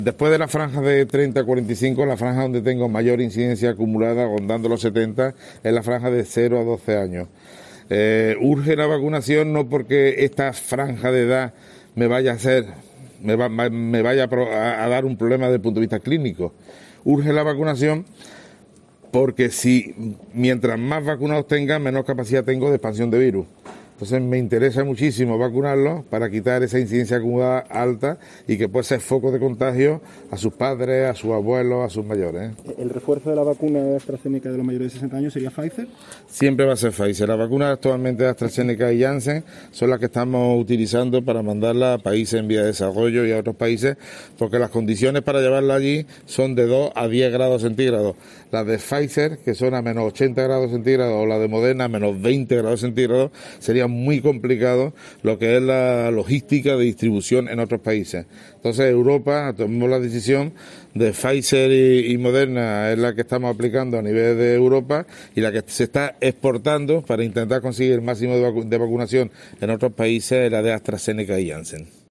Después de la franja de 30 a 45, la franja donde tengo mayor incidencia acumulada, rondando los 70, es la franja de 0 a 12 años. Urge la vacunación no porque esta franja de edad me vaya a dar un problema desde el punto de vista clínico. Urge la vacunación porque mientras más vacunados tenga, menor capacidad tengo de expansión de virus. Entonces me interesa muchísimo vacunarlos para quitar esa incidencia acumulada alta y que pueda ser foco de contagio a sus padres, a sus abuelos, a sus mayores. ¿El refuerzo de la vacuna de AstraZeneca de los mayores de 60 años sería Pfizer? Siempre va a ser Pfizer. Las vacunas actualmente de AstraZeneca y Janssen son las que estamos utilizando para mandarlas a países en vía de desarrollo y a otros países, porque las condiciones para llevarla allí son de 2 a 10 grados centígrados. Las de Pfizer, que son a menos 80 grados centígrados, o las de Moderna a menos 20 grados centígrados, serían muy complicado lo que es la logística de distribución en otros países. Entonces Europa tomó la decisión de Pfizer y Moderna, es la que estamos aplicando a nivel de Europa y la que se está exportando para intentar conseguir el máximo de vacunación en otros países, es la de AstraZeneca y Janssen.